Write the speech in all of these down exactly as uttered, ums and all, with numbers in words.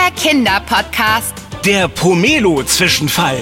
Der Kinderpodcast. Der Pomelo-Zwischenfall.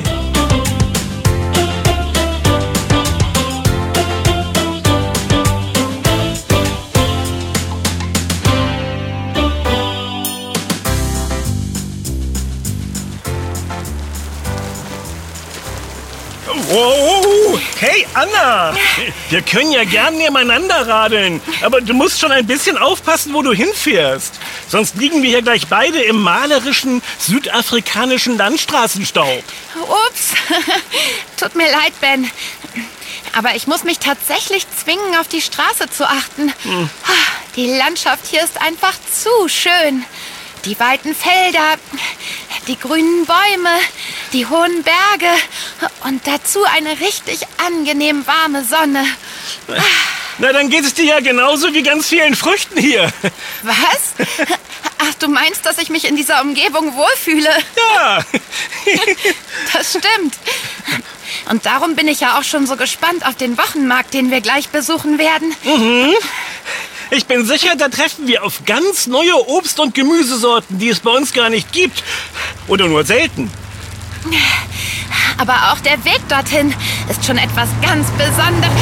Wow, hey Anna, wir können ja gern nebeneinander radeln, aber du musst schon ein bisschen aufpassen, wo du hinfährst. Sonst liegen wir hier gleich beide im malerischen südafrikanischen Landstraßenstaub. Ups, tut mir leid, Ben. Aber ich muss mich tatsächlich zwingen, auf die Straße zu achten. Hm. Die Landschaft hier ist einfach zu schön. Die weiten Felder, die grünen Bäume, die hohen Berge und dazu eine richtig angenehm warme Sonne. Na, dann geht es dir ja genauso wie ganz vielen Früchten hier. Was? Ach, du meinst, dass ich mich in dieser Umgebung wohlfühle? Ja. Das stimmt. Und darum bin ich ja auch schon so gespannt auf den Wochenmarkt, den wir gleich besuchen werden. Mhm. Ich bin sicher, da treffen wir auf ganz neue Obst- und Gemüsesorten, die es bei uns gar nicht gibt. Oder nur selten. Aber auch der Weg dorthin ist schon etwas ganz Besonderes.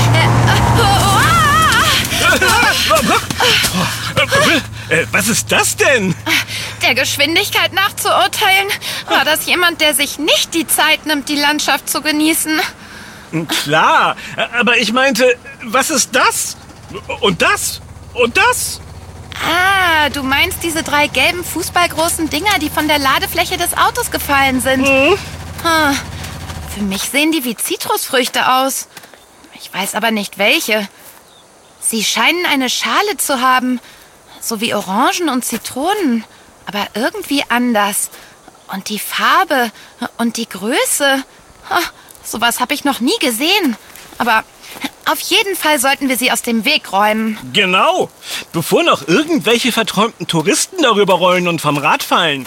Äh, was ist das denn? Der Geschwindigkeit nach zu urteilen, war das jemand, der sich nicht die Zeit nimmt, die Landschaft zu genießen. Klar, aber ich meinte, was ist das? Und das? Und das? Ah, du meinst diese drei gelben fußballgroßen Dinger, die von der Ladefläche des Autos gefallen sind. Mhm. Hm. Für mich sehen die wie Zitrusfrüchte aus. Ich weiß aber nicht welche. Sie scheinen eine Schale zu haben, so wie Orangen und Zitronen, aber irgendwie anders. Und die Farbe und die Größe, sowas habe ich noch nie gesehen. Aber auf jeden Fall sollten wir sie aus dem Weg räumen. Genau, bevor noch irgendwelche verträumten Touristen darüber rollen und vom Rad fallen.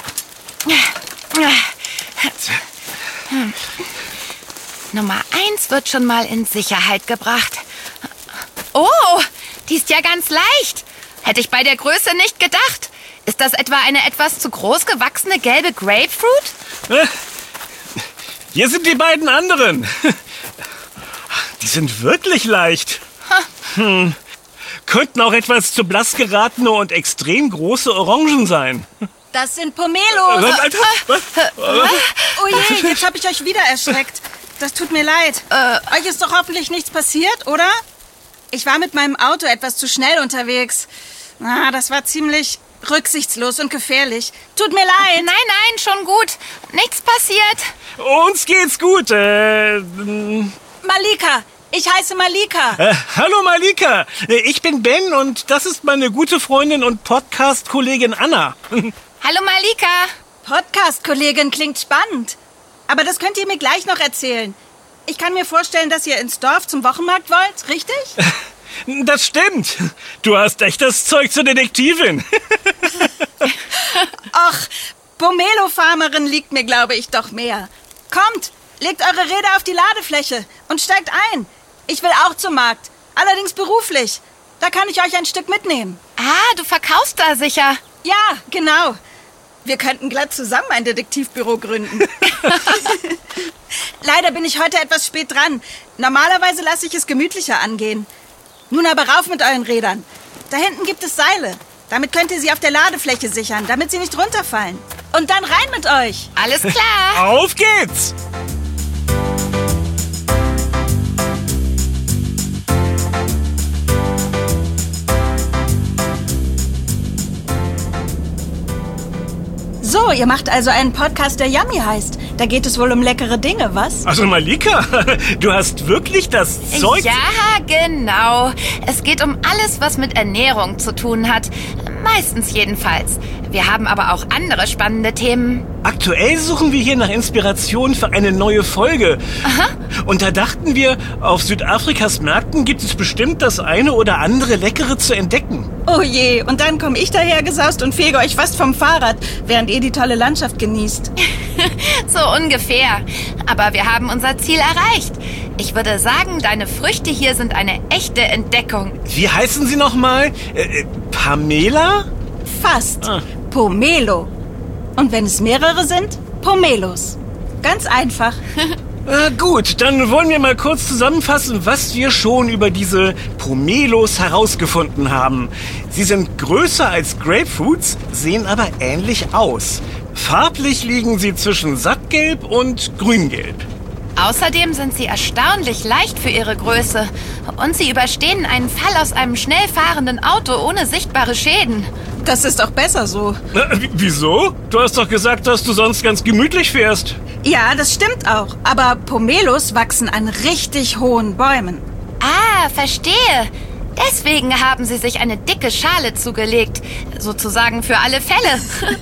Hm. Nummer eins wird schon mal in Sicherheit gebracht. Oh, die ist ja ganz leicht. Hätte ich bei der Größe nicht gedacht. Ist das etwa eine etwas zu groß gewachsene gelbe Grapefruit? Hier sind die beiden anderen. Die sind wirklich leicht. Hm. Könnten auch etwas zu blass geratene und extrem große Orangen sein. Das sind Pomelos. Was, Alter? Was? Oh je, jetzt habe ich euch wieder erschreckt. Das tut mir leid. Äh. Euch ist doch hoffentlich nichts passiert, oder? Ich war mit meinem Auto etwas zu schnell unterwegs. Ah, das war ziemlich rücksichtslos und gefährlich. Tut mir leid. Nein, nein, schon gut. Nichts passiert. Uns geht's gut. Äh, Malika. Ich heiße Malika. Äh, hallo Malika. Ich bin Ben und das ist meine gute Freundin und Podcast-Kollegin Anna. Hallo Malika. Podcast-Kollegin klingt spannend. Aber das könnt ihr mir gleich noch erzählen. Ich kann mir vorstellen, dass ihr ins Dorf zum Wochenmarkt wollt, richtig? Das stimmt. Du hast echt das Zeug zur Detektivin. Ach, Pomelo-Farmerin liegt mir, glaube ich, doch mehr. Kommt, legt eure Räder auf die Ladefläche und steigt ein. Ich will auch zum Markt, allerdings beruflich. Da kann ich euch ein Stück mitnehmen. Ah, du verkaufst da sicher. Ja, genau. Wir könnten glatt zusammen ein Detektivbüro gründen. Leider bin ich heute etwas spät dran. Normalerweise lasse ich es gemütlicher angehen. Nun aber rauf mit euren Rädern. Da hinten gibt es Seile. Damit könnt ihr sie auf der Ladefläche sichern, damit sie nicht runterfallen. Und dann rein mit euch. Alles klar. Auf geht's! So, ihr macht also einen Podcast, der Yummy heißt. Da geht es wohl um leckere Dinge, was? Also Malika, du hast wirklich das Zeug... Ja, genau. Es geht um alles, was mit Ernährung zu tun hat. Meistens jedenfalls. Wir haben aber auch andere spannende Themen. Aktuell suchen wir hier nach Inspiration für eine neue Folge. Aha. Und da dachten wir, auf Südafrikas Märkten gibt es bestimmt das eine oder andere Leckere zu entdecken. Oh je, und dann komme ich dahergesaust und fege euch fast vom Fahrrad, während ihr die tolle Landschaft genießt. So ungefähr. Aber wir haben unser Ziel erreicht. Ich würde sagen, deine Früchte hier sind eine echte Entdeckung. Wie heißen sie nochmal? Äh, Pamela? Fast. Ah. Pomelo. Und wenn es mehrere sind, Pomelos. Ganz einfach. Äh, gut, dann wollen wir mal kurz zusammenfassen, was wir schon über diese Pomelos herausgefunden haben. Sie sind größer als Grapefruits, sehen aber ähnlich aus. Farblich liegen sie zwischen Sattgelb und Grüngelb. Außerdem sind sie erstaunlich leicht für ihre Größe. Und sie überstehen einen Fall aus einem schnell fahrenden Auto ohne sichtbare Schäden. Das ist auch besser so. Äh, w- wieso? Du hast doch gesagt, dass du sonst ganz gemütlich fährst. Ja, das stimmt auch. Aber Pomelos wachsen an richtig hohen Bäumen. Ah, verstehe. Deswegen haben sie sich eine dicke Schale zugelegt. Sozusagen für alle Fälle.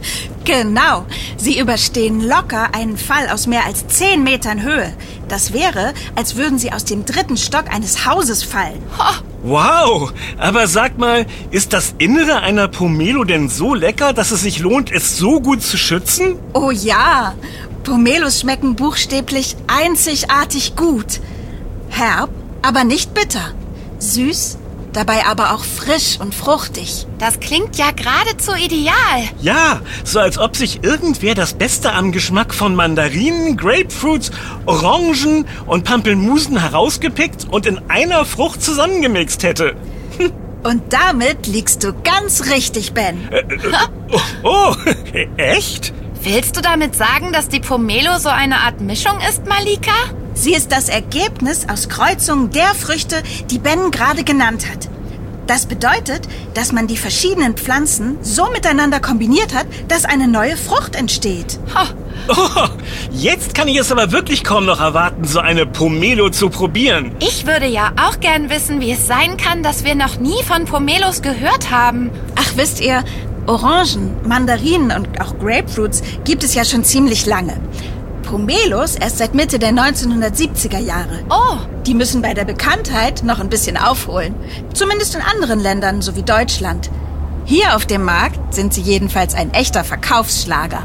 Genau. Sie überstehen locker einen Fall aus mehr als zehn Metern Höhe. Das wäre, als würden sie aus dem dritten Stock eines Hauses fallen. Wow, aber sag mal, ist das Innere einer Pomelo denn so lecker, dass es sich lohnt, es so gut zu schützen? Oh ja, Pomelos schmecken buchstäblich einzigartig gut. Herb, aber nicht bitter. Süß, dabei aber auch frisch und fruchtig. Das klingt ja geradezu ideal. Ja, so als ob sich irgendwer das Beste am Geschmack von Mandarinen, Grapefruits, Orangen und Pampelmusen herausgepickt und in einer Frucht zusammengemixt hätte. Und damit liegst du ganz richtig, Ben. Äh, äh, oh, oh, echt? Willst du damit sagen, dass die Pomelo so eine Art Mischung ist, Malika? Sie ist das Ergebnis aus Kreuzungen der Früchte, die Ben gerade genannt hat. Das bedeutet, dass man die verschiedenen Pflanzen so miteinander kombiniert hat, dass eine neue Frucht entsteht. Oh, Oh, jetzt kann ich es aber wirklich kaum noch erwarten, so eine Pomelo zu probieren. ich würde ja auch gern wissen, wie es sein kann, dass wir noch nie von Pomelos gehört haben. Ach, wisst ihr, Orangen, Mandarinen und auch Grapefruits gibt es ja schon ziemlich lange. Pomelos erst seit Mitte der neunzehnhundertsiebziger Jahre. Oh, Die müssen bei der Bekanntheit noch ein bisschen aufholen. Zumindest in anderen Ländern, so wie Deutschland. Hier auf dem Markt sind sie jedenfalls ein echter Verkaufsschlager.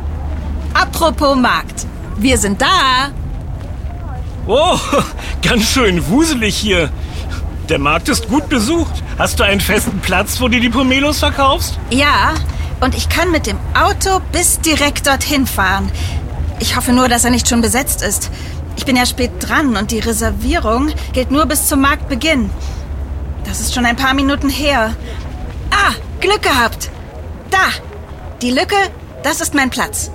Apropos Markt. Wir sind da. Oh, ganz schön wuselig hier. Der Markt ist gut besucht. Hast du einen festen Platz, wo du die Pomelos verkaufst? Ja, und ich kann mit dem Auto bis direkt dorthin fahren. Ich hoffe nur, dass er nicht schon besetzt ist. Ich bin ja spät dran und die Reservierung gilt nur bis zum Marktbeginn. Das ist schon ein paar Minuten her. Ah, Glück gehabt. Da, die Lücke, das ist mein Platz.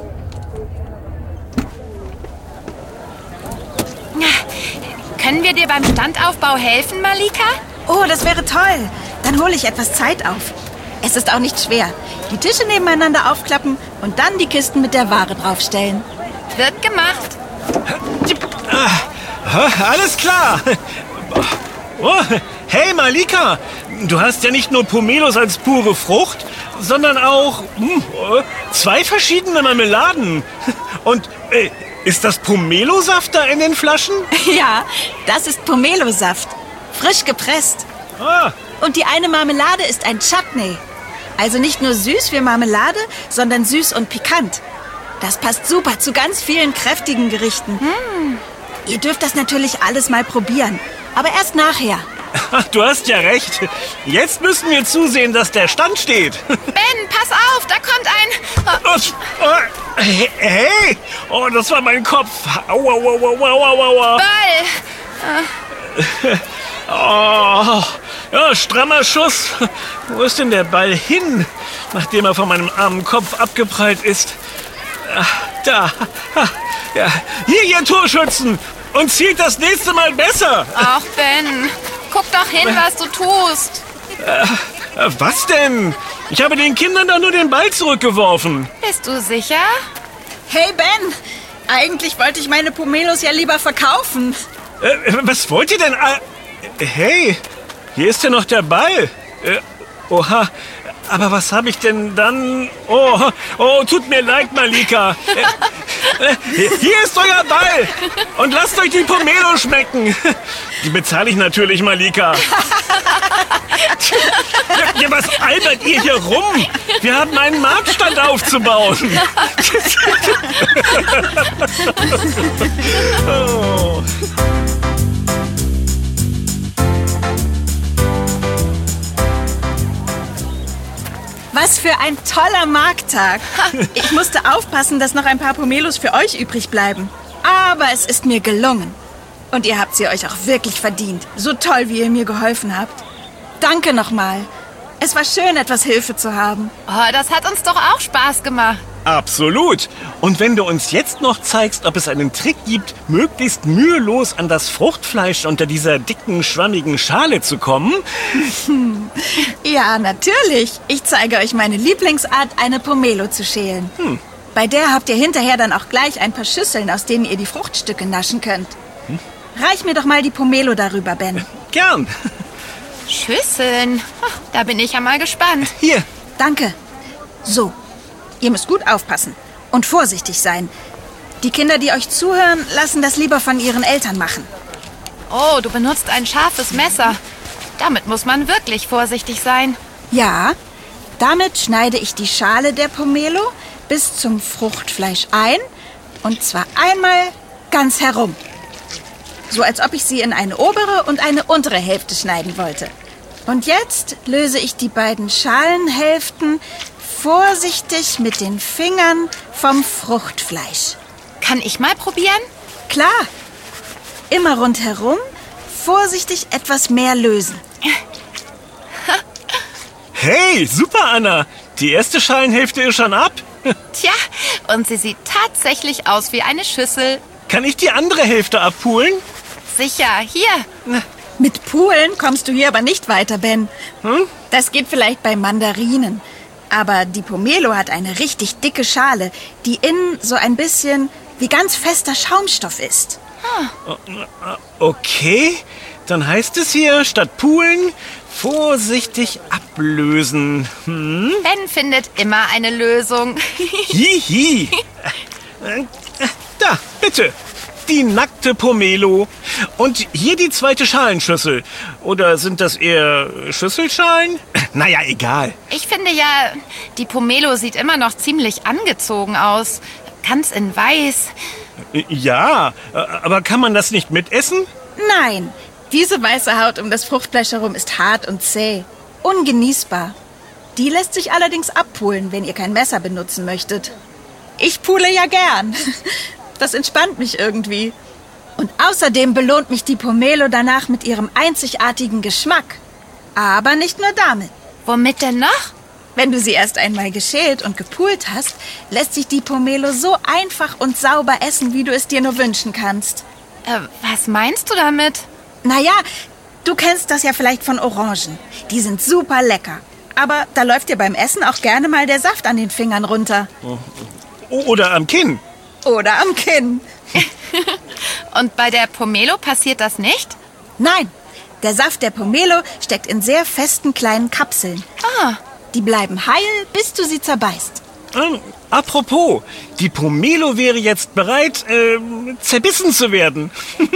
können wir dir beim Standaufbau helfen, Malika? Oh, das wäre toll. Dann hole ich etwas Zeit auf. Es ist auch nicht schwer. Die Tische nebeneinander aufklappen und dann die Kisten mit der Ware draufstellen. Wird gemacht. Ah, alles klar. Oh, hey Malika, du hast ja nicht nur Pomelos als pure Frucht, sondern auch hm, zwei verschiedene Marmeladen. Und äh, ist das Pomelosaft da in den Flaschen? Ja, das ist Pomelosaft. Frisch gepresst. Ah, Und die eine Marmelade ist ein Chutney. Also nicht nur süß wie Marmelade, sondern süß und pikant. Das passt super zu ganz vielen kräftigen Gerichten. Mm. Ihr dürft das natürlich alles mal probieren. Aber erst nachher. du hast ja recht. Jetzt müssen wir zusehen, dass der Stand steht. Ben, pass auf, da kommt ein... Oh, Oh, oh, hey, oh, das war mein Kopf. Aua, aua, aua, aua, aua. Ball. Oh, ja, strammer Schuss. Wo ist denn der Ball hin, nachdem er von meinem armen Kopf abgeprallt ist? Ah, da. Ah, ja. Hier, ihr Torschützen. Und zielt das nächste Mal besser. Ach, Ben, guck doch hin, was du tust. Äh, was denn? Ich habe den Kindern doch nur den Ball zurückgeworfen. Bist du sicher? Hey Ben, eigentlich wollte ich meine Pomelos ja lieber verkaufen. Äh, was wollt ihr denn? Ah, hey, hier ist ja noch der Ball. Äh, oha, aber was habe ich denn dann? Oh, oh, tut mir leid, Malika. Äh, äh, hier ist euer Ball. Und lasst euch die Pomelo schmecken. Die bezahle ich natürlich, Malika. Ja, was albert ihr hier rum? Wir haben einen Marktstand aufzubauen. Oh. Was für ein toller Markttag. Ich musste aufpassen, dass noch ein paar Pomelos für euch übrig bleiben. Aber es ist mir gelungen. Und ihr habt sie euch auch wirklich verdient. So toll, wie ihr mir geholfen habt. Danke nochmal. Es war schön, etwas Hilfe zu haben. Oh, das hat uns doch auch Spaß gemacht. Absolut. Und wenn du uns jetzt noch zeigst, ob es einen Trick gibt, möglichst mühelos an das Fruchtfleisch unter dieser dicken, schwammigen Schale zu kommen. Ja, natürlich. Ich zeige euch meine Lieblingsart, eine Pomelo zu schälen. Hm. Bei der habt ihr hinterher dann auch gleich ein paar Schüsseln, aus denen ihr die Fruchtstücke naschen könnt. Hm? Reich mir doch mal die Pomelo darüber, Ben. Gern. Schüsseln. Oh, da bin ich ja mal gespannt. Hier. Danke. So. Ihr müsst gut aufpassen und vorsichtig sein. Die Kinder, die euch zuhören, lassen das lieber von ihren Eltern machen. Oh, du benutzt ein scharfes Messer. Damit muss man wirklich vorsichtig sein. Ja, damit schneide ich die Schale der Pomelo bis zum Fruchtfleisch ein. Und zwar einmal ganz herum. So als ob ich sie in eine obere und eine untere Hälfte schneiden wollte. Und jetzt löse ich die beiden Schalenhälften vorsichtig mit den Fingern vom Fruchtfleisch. Kann ich mal probieren? Klar. Immer rundherum, vorsichtig etwas mehr lösen. Hey, super, Anna. Die erste Schalenhälfte ist schon ab. Tja, und sie sieht tatsächlich aus wie eine Schüssel. Kann ich die andere Hälfte abpulen? Sicher, hier. Mit Pulen kommst du hier aber nicht weiter, Ben. Hm? Das geht vielleicht bei Mandarinen. Aber die Pomelo hat eine richtig dicke Schale, die innen so ein bisschen wie ganz fester Schaumstoff ist. Okay, dann heißt es hier, statt pulen, vorsichtig ablösen. Hm? Ben findet immer eine Lösung. Hihi. Da, bitte. Die nackte Pomelo. Und hier die zweite Schalenschüssel. Oder sind das eher Schüsselschalen? Naja, egal. Ich finde ja, die Pomelo sieht immer noch ziemlich angezogen aus. Ganz in weiß. Ja, aber kann man das nicht mitessen? Nein, diese weiße Haut um das Fruchtfleisch herum ist hart und zäh. Ungenießbar. Die lässt sich allerdings abpulen, wenn ihr kein Messer benutzen möchtet. Ich pule ja gern. Das entspannt mich irgendwie. Und außerdem belohnt mich die Pomelo danach mit ihrem einzigartigen Geschmack. Aber nicht nur damit. Womit denn noch? Wenn du sie erst einmal geschält und gepult hast, lässt sich die Pomelo so einfach und sauber essen, wie du es dir nur wünschen kannst. Äh, was meinst du damit? Naja, du kennst das ja vielleicht von Orangen. Die sind super lecker. Aber da läuft dir beim Essen auch gerne mal der Saft an den Fingern runter. Oder am Kinn. Oder am Kinn. Und bei der Pomelo passiert das nicht? Nein, der Saft der Pomelo steckt in sehr festen kleinen Kapseln. Ah. Die bleiben heil, bis du sie zerbeißt. Ähm, apropos, die Pomelo wäre jetzt bereit, äh, zerbissen zu werden.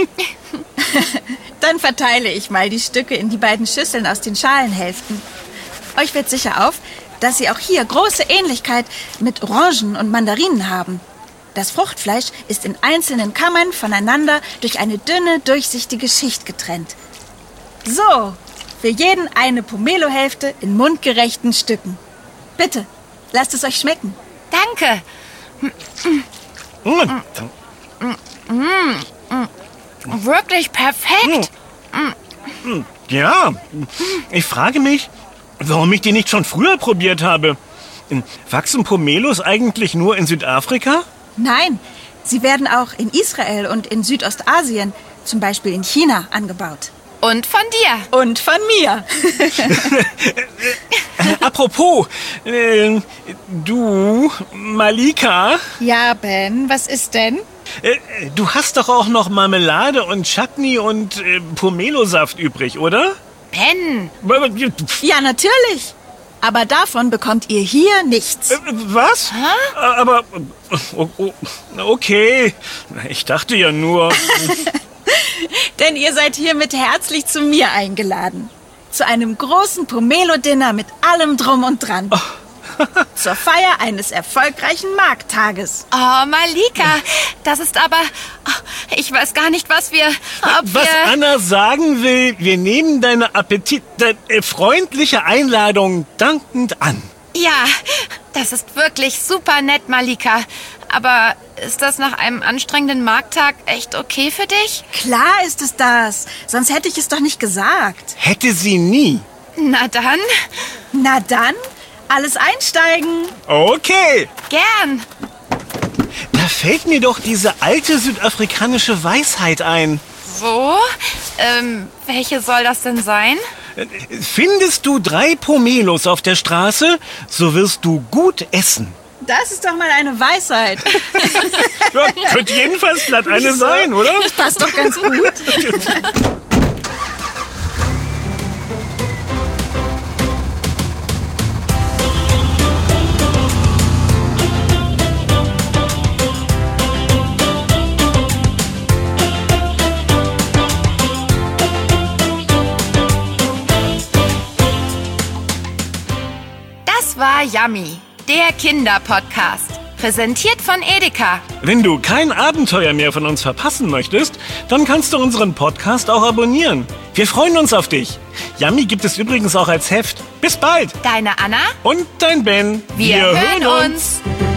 Dann verteile ich mal die Stücke in die beiden Schüsseln aus den Schalenhälften. Euch fällt sicher auf, dass sie auch hier große Ähnlichkeit mit Orangen und Mandarinen haben. Das Fruchtfleisch ist in einzelnen Kammern voneinander durch eine dünne, durchsichtige Schicht getrennt. So, für jeden eine Pomelo-Hälfte in mundgerechten Stücken. Bitte, lasst es euch schmecken. Danke. Mm. Mm. Wirklich perfekt. Mm. Ja, ich frage mich, warum ich die nicht schon früher probiert habe. Wachsen Pomelos eigentlich nur in Südafrika? Nein, sie werden auch in Israel und in Südostasien, zum Beispiel in China, angebaut. Und von dir. Und von mir. Apropos, äh, du, Malika. Ja, Ben, was ist denn? Äh, du hast doch auch noch Marmelade und Chutney und äh, Pomelosaft übrig, oder? Ben. Ja, natürlich. Aber davon bekommt ihr hier nichts. Äh, was? Hä? Aber, oh, oh, okay. Ich dachte ja nur... Denn ihr seid hiermit herzlich zu mir eingeladen. Zu einem großen Pomelo-Dinner mit allem Drum und Dran. Oh. Zur Feier eines erfolgreichen Markttages. Oh, Malika, das ist aber... Oh, ich weiß gar nicht, was wir... Ob was wir... Anna sagen will, wir nehmen deine Appetit... Deine freundliche Einladung dankend an. Ja, das ist wirklich super nett, Malika. Aber ist das nach einem anstrengenden Markttag echt okay für dich? Klar ist es das. Sonst hätte ich es doch nicht gesagt. Hätte sie nie. Na dann. Na dann, alles einsteigen. Okay. Gern. Da fällt mir doch diese alte südafrikanische Weisheit ein. Wo? Ähm, welche soll das denn sein? Findest du drei Pomelos auf der Straße, so wirst du gut essen. Das ist doch mal eine Weisheit. Ja, könnte jedenfalls glatt eine sein, oder? Das passt doch ganz gut. Das war Yummy, der Kinderpodcast. Präsentiert von Edeka. Wenn du kein Abenteuer mehr von uns verpassen möchtest, dann kannst du unseren Podcast auch abonnieren. Wir freuen uns auf dich. Yummy gibt es übrigens auch als Heft. Bis bald. Deine Anna und dein Ben. Wir, Wir hören uns. uns.